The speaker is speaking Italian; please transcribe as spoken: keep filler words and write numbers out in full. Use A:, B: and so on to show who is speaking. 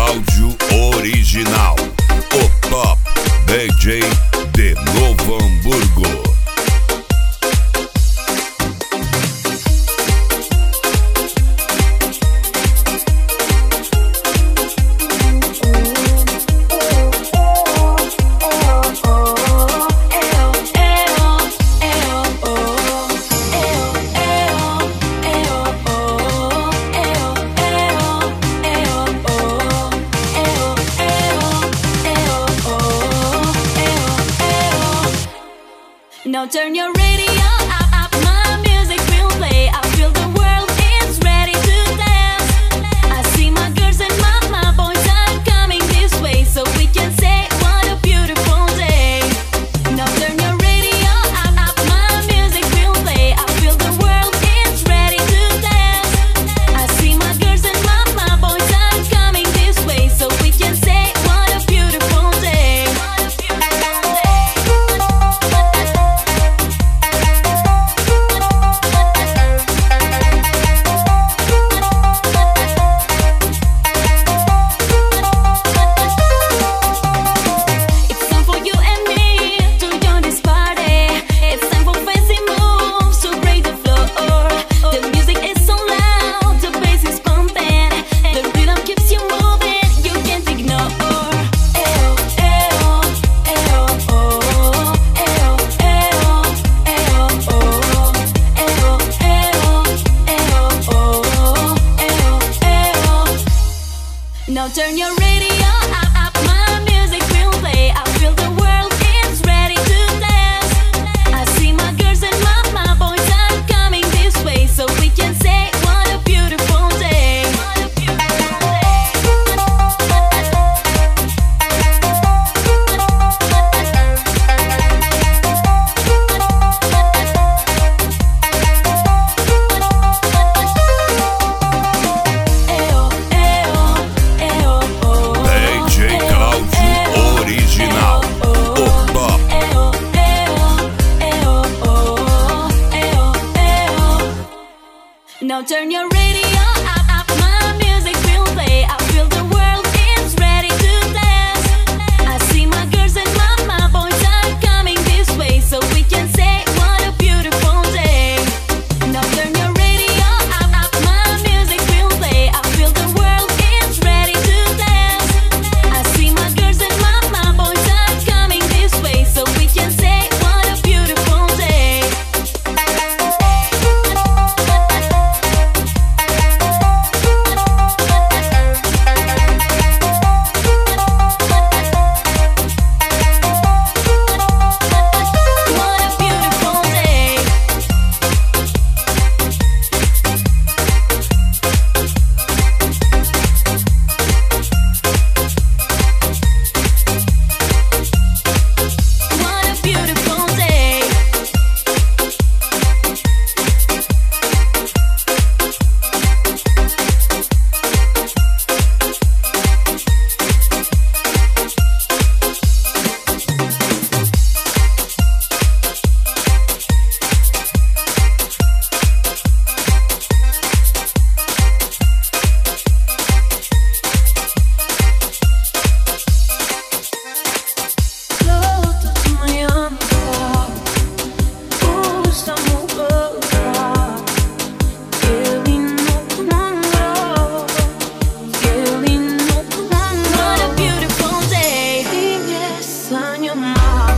A: Cláudio Original, o top D J de Novo Hamburgo.
B: Now turn your radio up, up, my music will play. I feel the world is ready to dance. I see my girls and my, my boys are coming this way, so we can say what a beautiful day. Now turn your radio up, up, my music will play. I feel the world is ready to dance. I see my girls and my, my boys are coming this way, so we can say what a beautiful day. What a beautiful day. Now turn your radio up, up, my music will play. I feel the world is ready to dance. I see my girls and my, my boys are coming this way, so we can say what a beautiful day. What a beautiful Now turn your radio up, up, my music will play. I feel the world is ready to dance. I see my girls and my, my boys are coming this way, so we can say what a beautiful day. Now turn your radio up, up, my music will play. I feel the world is ready to dance. I see my girls and my, my boys are coming this way, so we can say what a beautiful day. What a beautiful day.
C: Yes, on your mind.